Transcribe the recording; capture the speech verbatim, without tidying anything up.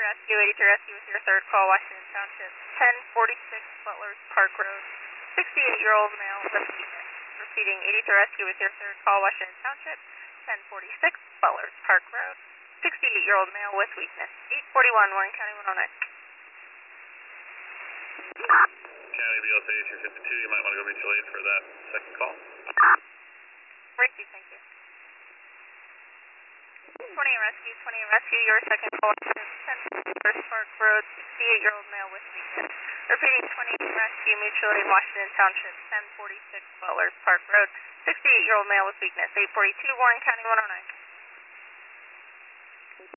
Rescue, eighty-three Rescue with your third call, Washington Township, ten forty-six Butlers Park Road, sixty-eight-year-old male with weakness. Repeating, eighty-three Rescue with your third call, Washington Township, ten forty-six Butlers Park Road, sixty-eight-year-old male with weakness. eight forty-one, Warren County one oh nine. County B L C two fifty-two, you might want to go mutual aid for that second call. Receive, thank you. twenty-eight Rescue, twenty-eight Rescue, your second call, ten Butlers Park Road, sixty-eight-year-old male with weakness. Repeating, twenty-eight Rescue, mutual aid, Washington Township, ten forty-six Butlers Park Road, sixty-eight-year-old male with weakness. eight forty-two, Warren County one oh nine.